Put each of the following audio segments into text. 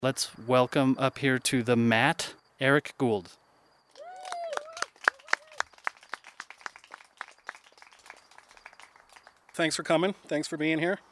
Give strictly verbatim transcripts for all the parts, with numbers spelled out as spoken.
Let's welcome up here to the mat, Eric Gould. Thanks for coming. Thanks for being here.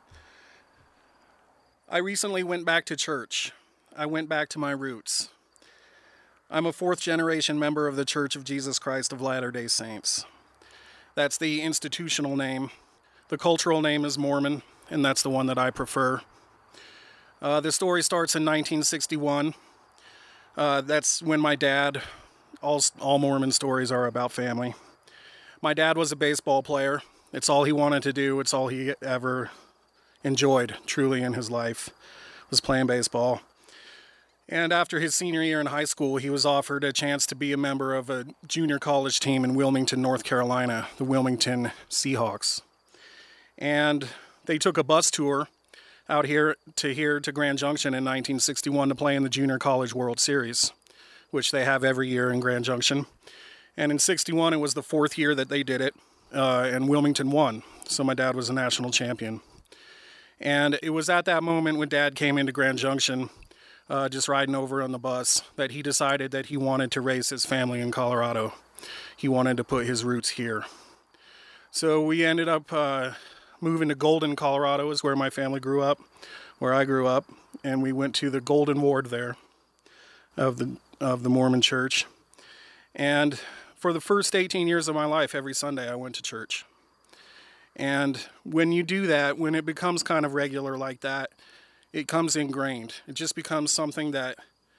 I recently went back to church. I went back to my roots. I'm a fourth generation member of the Church of Jesus Christ of Latter-day Saints. That's the institutional name. The cultural name is Mormon, and that's the one that I prefer. Uh, the story starts in nineteen sixty-one. Uh, that's when my dad, all, all Mormon stories are about family. My dad was a baseball player. It's all he wanted to do. It's all he ever enjoyed, truly, in his life, was playing baseball. And after his senior year in high school, he was offered a chance to be a member of a junior college team in Wilmington, North Carolina, the Wilmington Seahawks. And they took a bus tour out here to here to Grand Junction in nineteen sixty-one to play in the Junior College World Series, which they have every year in Grand Junction. And in sixty-one, it was the fourth year that they did it, uh, and Wilmington won. So my dad was a national champion. And it was at that moment when Dad came into Grand Junction, uh, just riding over on the bus, that he decided that he wanted to raise his family in Colorado. He wanted to put his roots here. So we ended up uh, moving to Golden, Colorado, is where my family grew up, where I grew up, and we went to the Golden Ward there of the of the Mormon Church. And for the first eighteen years of my life, every Sunday I went to church. And when you do that, when it becomes kind of regular like that, it comes ingrained. It just becomes something that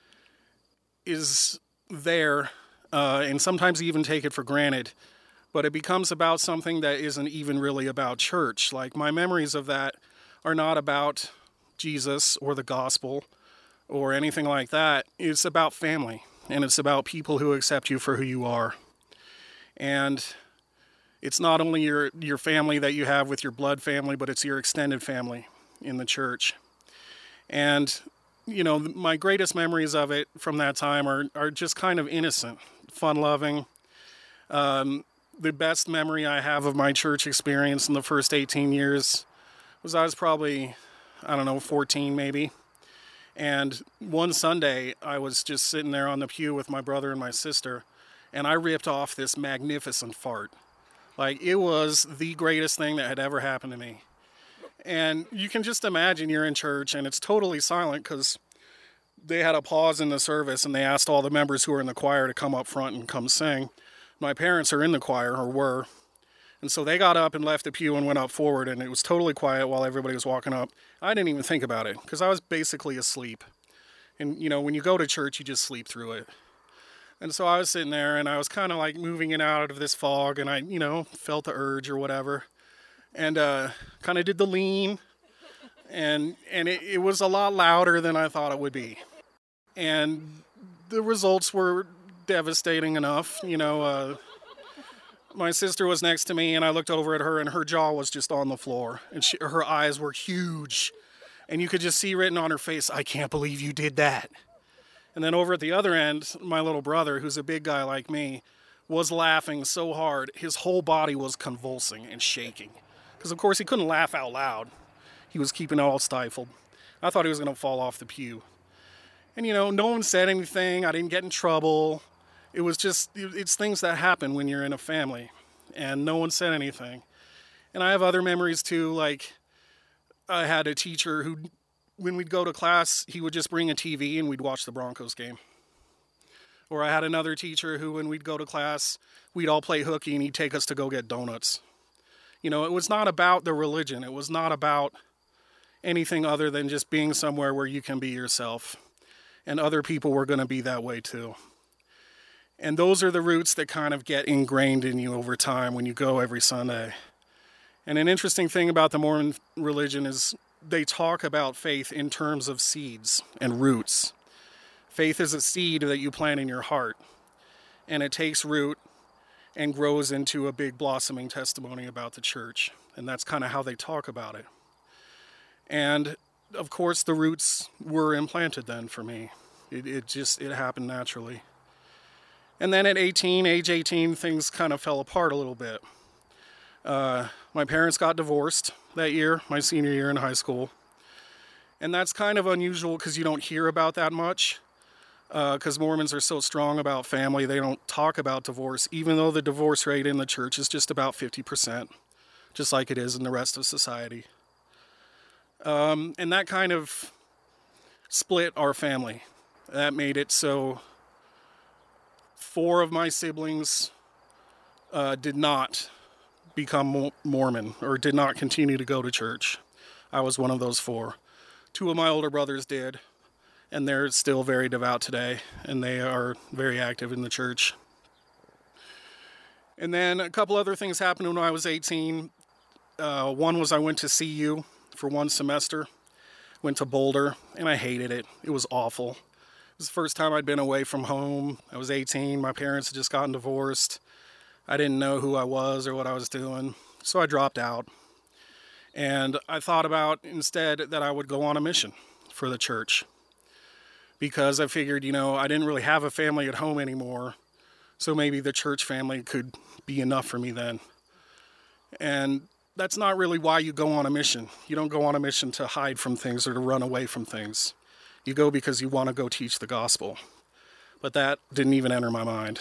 is there, uh, and sometimes you even take it for granted. But it becomes about something that isn't even really about church. Like, my memories of that are not about Jesus or the gospel or anything like that. It's about family, and it's about people who accept you for who you are. And it's not only your, your family that you have with your blood family, but it's your extended family in the church. And, you know, my greatest memories of it from that time are, are just kind of innocent, fun-loving. Um, the best memory I have of my church experience in the first eighteen years was I was probably, I don't know, fourteen maybe. And one Sunday, I was just sitting there on the pew with my brother and my sister, and I ripped off this magnificent fart. Like, it was the greatest thing that had ever happened to me. And you can just imagine you're in church and it's totally silent because they had a pause in the service and they asked all the members who were in the choir to come up front and come sing. My parents are in the choir, or were. And so they got up and left the pew and went up forward, and it was totally quiet while everybody was walking up. I didn't even think about it because I was basically asleep. And, you know, when you go to church, you just sleep through it. And so I was sitting there, and I was kind of like moving in out of this fog, and I, you know, felt the urge or whatever, and uh, kind of did the lean, and and it, it was a lot louder than I thought it would be. And the results were devastating enough. You know, uh, my sister was next to me, and I looked over at her, and her jaw was just on the floor, and she, her eyes were huge, and you could just see written on her face, "I can't believe you did that." And then over at the other end, my little brother, who's a big guy like me, was laughing so hard, his whole body was convulsing and shaking. Because, of course, he couldn't laugh out loud. He was keeping it all stifled. I thought he was going to fall off the pew. And, you know, no one said anything. I didn't get in trouble. It was just, it's things that happen when you're in a family. And no one said anything. And I have other memories, too, like I had a teacher who, when we'd go to class, he would just bring a T V and we'd watch the Broncos game. Or I had another teacher who, when we'd go to class, we'd all play hooky and he'd take us to go get donuts. You know, it was not about the religion. It was not about anything other than just being somewhere where you can be yourself. And other people were going to be that way too. And those are the roots that kind of get ingrained in you over time when you go every Sunday. And an interesting thing about the Mormon religion is they talk about faith in terms of seeds and roots. Faith is a seed that you plant in your heart, and it takes root and grows into a big blossoming testimony about the church. And that's kind of how they talk about it. And of course, the roots were implanted then for me. It, it just, it happened naturally. And then at eighteen, age eighteen, things kind of fell apart a little bit. Uh, my parents got divorced that year, my senior year in high school. And that's kind of unusual because you don't hear about that much. Because uh, Mormons are so strong about family, they don't talk about divorce, even though the divorce rate in the church is just about fifty percent, just like it is in the rest of society. Um, and that kind of split our family. That made it so four of my siblings uh, did not become Mormon or did not continue to go to church. I was one of those four. Two of my older brothers did. And they're still very devout today, and they are very active in the church. And then a couple other things happened when I was eighteen. Uh, one was I went to C U for one semester, went to Boulder, and I hated it. It was awful. It was the first time I'd been away from home. I was eighteen. My parents had just gotten divorced. I didn't know who I was or what I was doing, so I dropped out. And I thought about instead that I would go on a mission for the church. Because I figured, you know, I didn't really have a family at home anymore, so maybe the church family could be enough for me then. And that's not really why you go on a mission. You don't go on a mission to hide from things or to run away from things. You go because you want to go teach the gospel. But that didn't even enter my mind.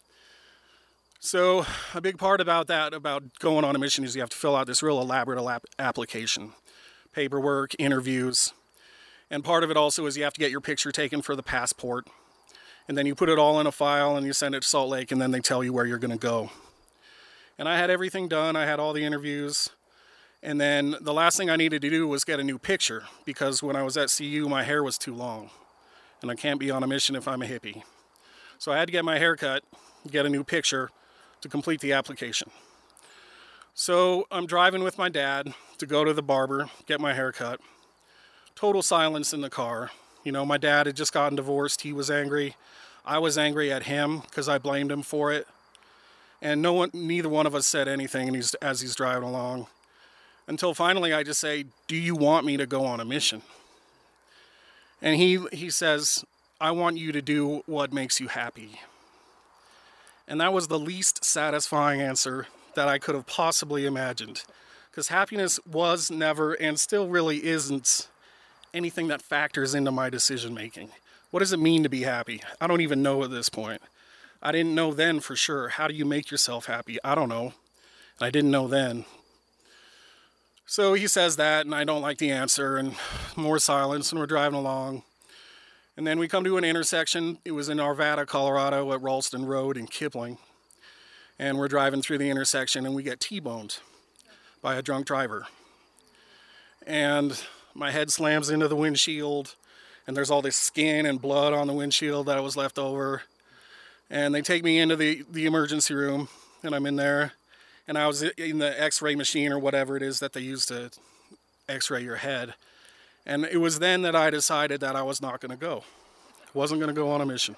So a big part about that, about going on a mission, is you have to fill out this real elaborate lap- application. Paperwork, interviews. And part of it also is you have to get your picture taken for the passport. And then you put it all in a file and you send it to Salt Lake, and then they tell you where you're going to go. And I had everything done. I had all the interviews. And then the last thing I needed to do was get a new picture, because when I was at C U, my hair was too long. And I can't be on a mission if I'm a hippie. So I had to get my hair cut, get a new picture to complete the application. So I'm driving with my dad to go to the barber, get my hair cut. Total silence in the car. You know, my dad had just gotten divorced. He was angry. I was angry at him because I blamed him for it. And no one, neither one of us said anything and he's, as he's driving along. Until finally I just say, "Do you want me to go on a mission?" And he, he says, "I want you to do what makes you happy." And that was the least satisfying answer that I could have possibly imagined. Because happiness was never, and still really isn't, anything that factors into my decision making. What does it mean to be happy? I don't even know at this point. I didn't know then for sure. How do you make yourself happy? I don't know. And I didn't know then. So he says that, and I don't like the answer, and more silence, and we're driving along. And then we come to an intersection. It was in Arvada, Colorado, at Ralston Road in Kipling. And we're driving through the intersection, and we get T-boned by a drunk driver. And my head slams into the windshield, and there's all this skin and blood on the windshield that was left over. And they take me into the, the emergency room, and I'm in there. And I was in the x-ray machine or whatever it is that they use to x-ray your head. And it was then that I decided that I was not going to go. I wasn't going to go on a mission.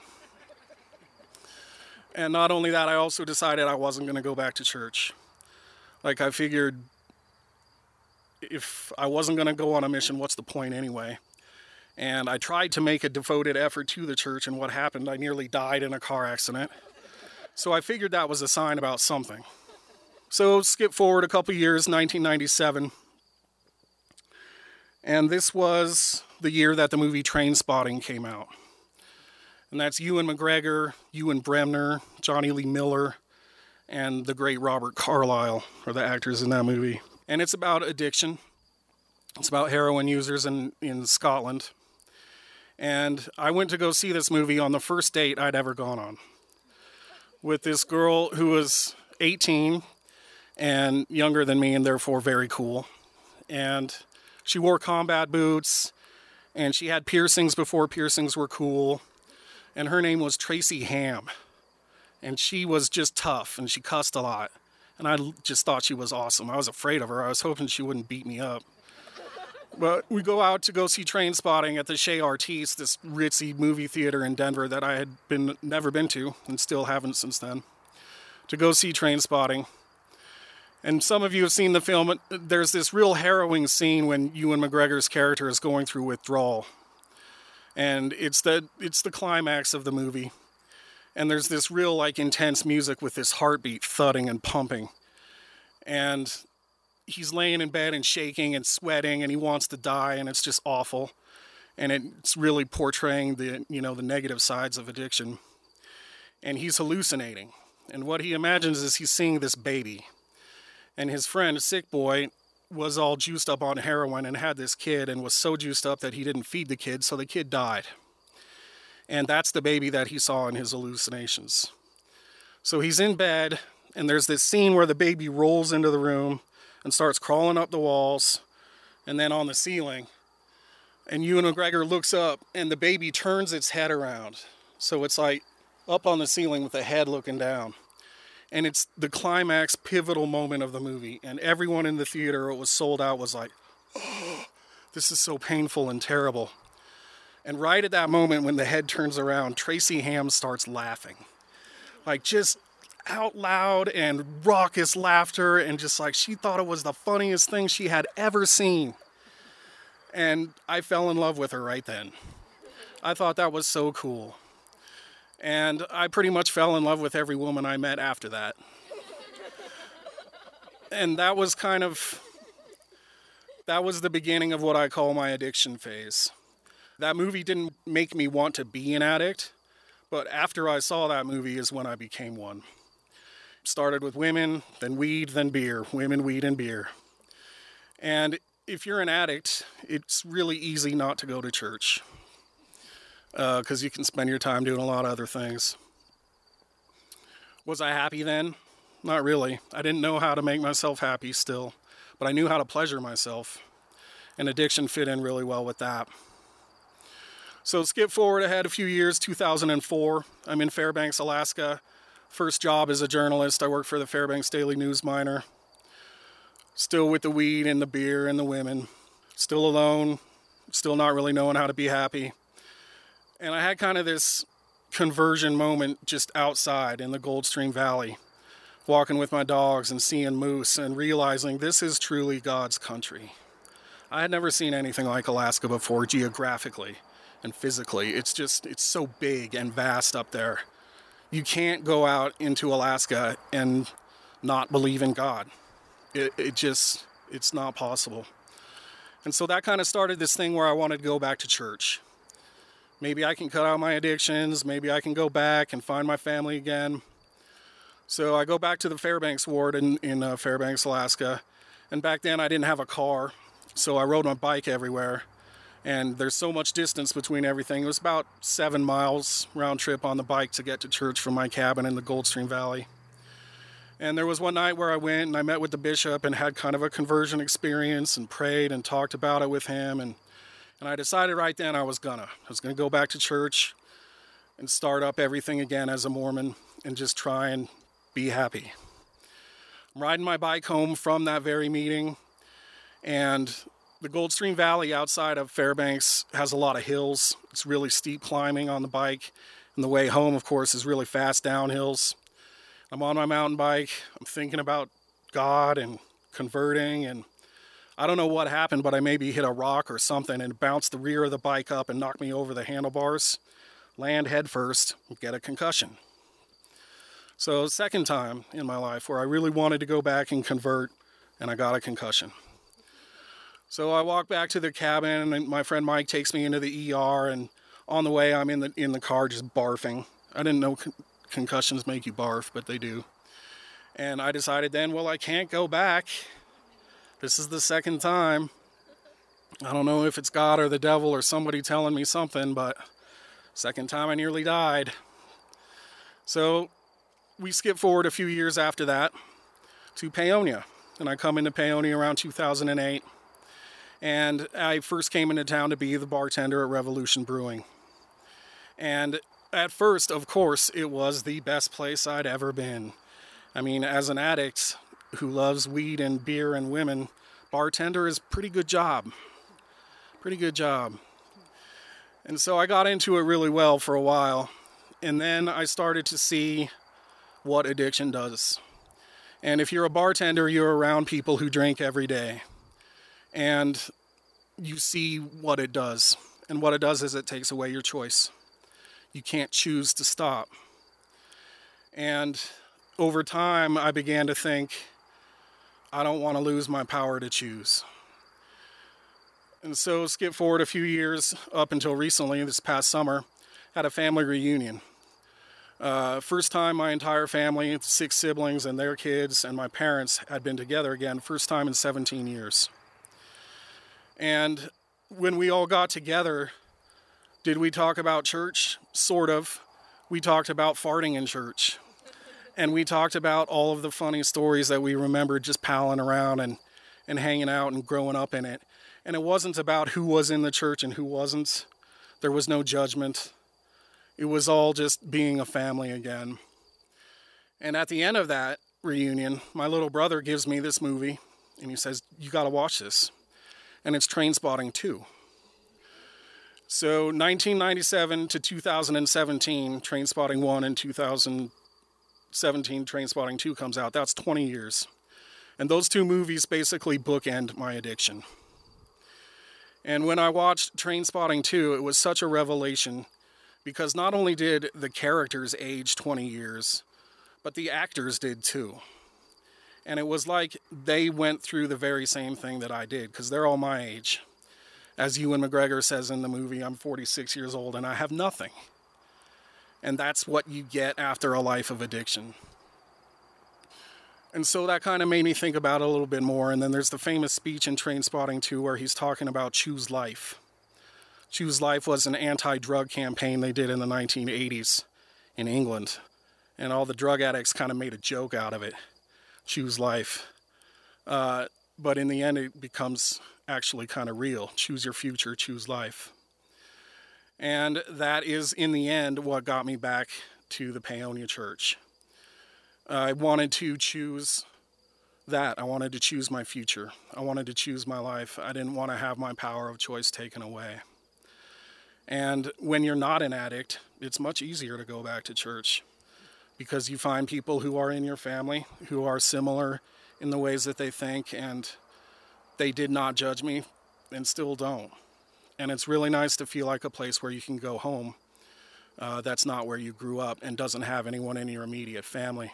And not only that, I also decided I wasn't going to go back to church. Like, I figured, if I wasn't going to go on a mission, what's the point anyway? And I tried to make a devoted effort to the church, and what happened? I nearly died in a car accident. So I figured that was a sign about something. So skip forward a couple years, nineteen ninety-seven. And this was the year that the movie Trainspotting came out. And that's Ewan McGregor, Ewan Bremner, Johnny Lee Miller, and the great Robert Carlyle are the actors in that movie. And it's about addiction. It's about heroin users in, in Scotland. And I went to go see this movie on the first date I'd ever gone on, with this girl who was eighteen and younger than me, and therefore very cool. And she wore combat boots, and she had piercings before piercings were cool. And her name was Tracy Ham. And she was just tough, and she cussed a lot. And I just thought she was awesome. I was afraid of her. I was hoping she wouldn't beat me up. But we go out to go see Trainspotting at the Chez Artistes, this ritzy movie theater in Denver that I had been never been to, and still haven't since then, to go see Trainspotting. And some of you have seen the film. There's this real harrowing scene when Ewan McGregor's character is going through withdrawal. And it's the it's the climax of the movie. And there's this real, like, intense music with this heartbeat thudding and pumping. And he's laying in bed and shaking and sweating and he wants to die, and it's just awful. And it's really portraying the, you know, the negative sides of addiction. And he's hallucinating. And what he imagines is he's seeing this baby. And his friend, a sick boy, was all juiced up on heroin and had this kid and was so juiced up that he didn't feed the kid, so the kid died. And that's the baby that he saw in his hallucinations. So he's in bed, and there's this scene where the baby rolls into the room and starts crawling up the walls and then on the ceiling. And Ewan McGregor looks up, and the baby turns its head around. So it's like up on the ceiling with the head looking down. And it's the climax, pivotal moment of the movie. And everyone in the theater, it was sold out, was like, oh, this is so painful and terrible. And right at that moment when the head turns around, Tracy Hamm starts laughing. Like just out loud and raucous laughter, and just like she thought it was the funniest thing she had ever seen. And I fell in love with her right then. I thought that was so cool. And I pretty much fell in love with every woman I met after that. And that was kind of, that was the beginning of what I call my addiction phase. That movie didn't make me want to be an addict, but after I saw that movie is when I became one. Started with women, then weed, then beer. Women, weed, and beer. And if you're an addict, it's really easy not to go to church. Because uh, you can spend your time doing a lot of other things. Was I happy then? Not really. I didn't know how to make myself happy still, but I knew how to pleasure myself, and addiction fit in really well with that. So skip forward ahead a few years, two thousand four. I'm in Fairbanks, Alaska. First job as a journalist. I work for the Fairbanks Daily News Miner. Still with the weed and the beer and the women. Still alone. Still not really knowing how to be happy. And I had kind of this conversion moment just outside in the Goldstream Valley, walking with my dogs and seeing moose and realizing this is truly God's country. I had never seen anything like Alaska before, geographically and physically. It's just, it's so big and vast up there. You can't go out into Alaska and not believe in God. It, it just, it's not possible. And so that kind of started this thing where I wanted to go back to church. Maybe I can cut out my addictions. Maybe I can go back and find my family again. So I go back to the Fairbanks ward in, in uh, Fairbanks, Alaska. And back then I didn't have a car, so I rode my bike everywhere. And there's so much distance between everything. It was about seven miles round trip on the bike to get to church from my cabin in the Goldstream Valley. And there was one night where I went and I met with the bishop and had kind of a conversion experience and prayed and talked about it with him. And And I decided right then I was gonna. I was gonna go back to church and start up everything again as a Mormon and just try and be happy. I'm riding my bike home from that very meeting, and the Goldstream Valley outside of Fairbanks has a lot of hills. It's really steep climbing on the bike, and the way home, of course, is really fast downhills. I'm on my mountain bike. I'm thinking about God and converting, and I don't know what happened, but I maybe hit a rock or something and bounced the rear of the bike up and knocked me over the handlebars, land head first, get a concussion. So second time in my life where I really wanted to go back and convert, and I got a concussion. So I walk back to the cabin, and my friend Mike takes me into the E R, and on the way I'm in the in the car just barfing. I didn't know con- concussions make you barf, but they do. And I decided then, well, I can't go back. This is the second time. I don't know if it's God or the devil or somebody telling me something, but second time I nearly died. So we skip forward a few years after that to Paonia. And I come into Paonia around two thousand eight. And I first came into town to be the bartender at Revolution Brewing. And at first, of course, it was the best place I'd ever been. I mean, as an addict who loves weed and beer and women, bartender is a pretty good job. Pretty good job. And so I got into it really well for a while. And then I started to see what addiction does. And if you're a bartender, you're around people who drink every day. And you see what it does. And what it does is it takes away your choice. You can't choose to stop. And over time, I began to think, I don't want to lose my power to choose. And so skip forward a few years up until recently, this past summer, had a family reunion. Uh, first time my entire family, six siblings and their kids and my parents had been together again, first time in seventeen years. And when we all got together, did we talk about church? Sort of. We talked about farting in church. And we talked about all of the funny stories that we remembered just palling around and, and hanging out and growing up in it. And it wasn't about who was in the church and who wasn't. There was no judgment. It was all just being a family again. And at the end of that reunion, my little brother gives me this movie, and he says, "You got to watch this." And it's Trainspotting two. So nineteen ninety-seven to two thousand seventeen, Trainspotting one, and two thousand seventeen, Trainspotting two comes out. That's twenty years. And those two movies basically bookend my addiction. And when I watched Trainspotting two, it was such a revelation, because not only did the characters age twenty years, but the actors did too. And it was like they went through the very same thing that I did, because they're all my age. As Ewan McGregor says in the movie, I'm forty-six years old and I have nothing. And that's what you get after a life of addiction. And so that kind of made me think about it a little bit more. And then there's the famous speech in Trainspotting two where he's talking about Choose Life. Choose Life was an anti-drug campaign they did in the nineteen eighties in England. And all the drug addicts kind of made a joke out of it. Choose life. Uh, but in the end, it becomes actually kind of real. Choose your future, choose life. And that is, in the end, what got me back to the Paonia Church. I wanted to choose that. I wanted to choose my future. I wanted to choose my life. I didn't want to have my power of choice taken away. And when you're not an addict, it's much easier to go back to church, because you find people who are in your family who are similar in the ways that they think, and they did not judge me and still don't. And it's really nice to feel like a place where you can go home uh, that's not where you grew up and doesn't have anyone in your immediate family.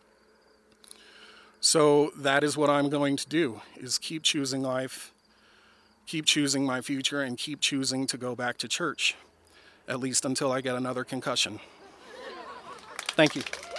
So that is what I'm going to do, is keep choosing life, keep choosing my future, and keep choosing to go back to church, at least until I get another concussion. Thank you.